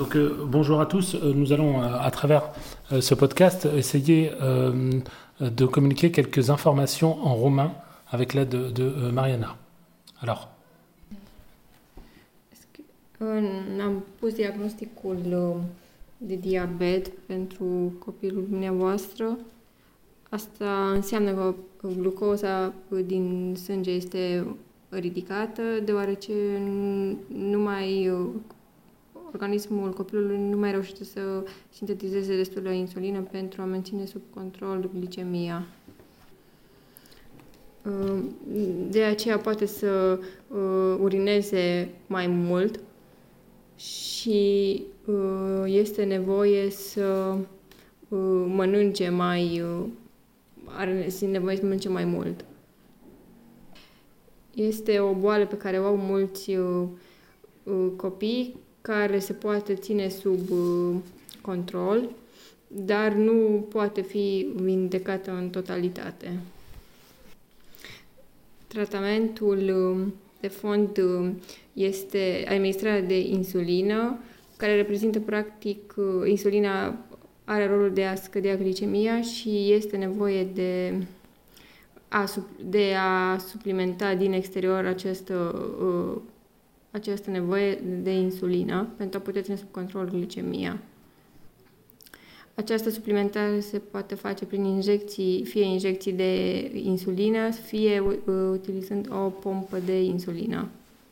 Donc, bonjour à tous. Nous allons, à travers ce podcast, essayer de communiquer quelques informations en romain avec l'aide de Mariana. Alors. Am pus diagnosticul de diabet pentru copilul dumneavoastră. Asta înseamnă că glucoza din sânge este ridicată, deoarece organismul copilului nu mai reușește să sintetizeze destulă insulină pentru a menține sub control glicemia. De aceea poate să urineze mai mult și este nevoie să mănânce are nevoie să mănânce mai mult. Este o boală pe care o au mulți copii, care se poate ține sub control, dar nu poate fi vindecată în totalitate. Tratamentul de fond este administrarea de insulină, care reprezintă practic, insulina are rolul de a scădea glicemia și este nevoie de a suplimenta din exterior această nevoie de insulină pentru a putea ține sub control glicemia. Această suplimentare se poate face prin injecții de insulină, fie utilizând o pompă de insulină.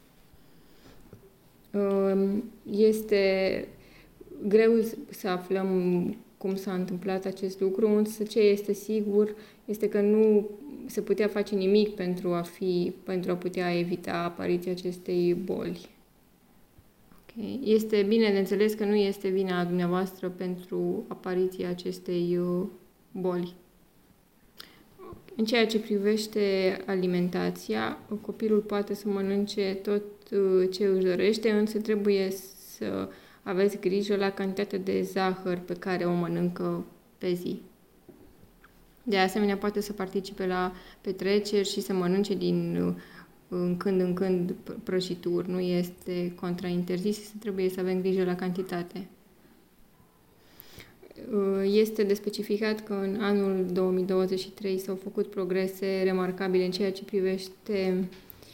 Este greu să aflăm cum s-a întâmplat acest lucru, însă ce este sigur este că nu se putea face nimic pentru a putea evita apariția acestei boli. Okay. Este bine de înțeles că nu este vina dumneavoastră pentru apariția acestei boli. În ceea ce privește alimentația, copilul poate să mănânce tot ce își dorește, însă trebuie să aveți grijă la cantitatea de zahăr pe care o mănâncă pe zi. De asemenea, poate să participe la petreceri și să mănânce din când în când prăjituri. Nu este contrainterzis, trebuie să avem grijă la cantitate. Este de specificat că în anul 2023 s-au făcut progrese remarcabile în ceea ce privește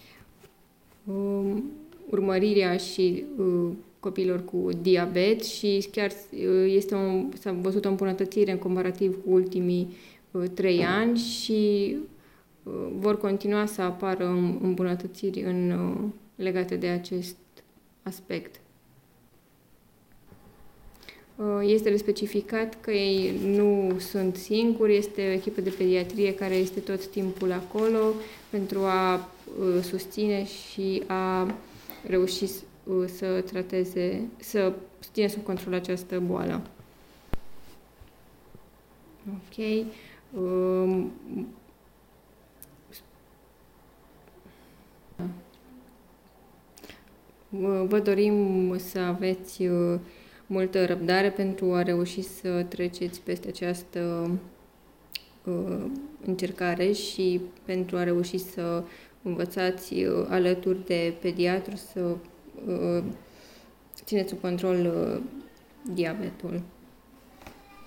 urmărirea și copiilor cu diabet și chiar s-a văzut o îmbunătățire în comparativ cu ultimii 3 ani și vor continua să apară îmbunătățiri legate de acest aspect. Este de specificat că ei nu sunt singuri, este o echipă de pediatrie care este tot timpul acolo pentru a susține și a reuși să țină sub control această boală. Ok. Vă dorim să aveți multă răbdare pentru a reuși să treceți peste această încercare și pentru a reuși să învățați alături de pediatru să țineți sub control diabetul.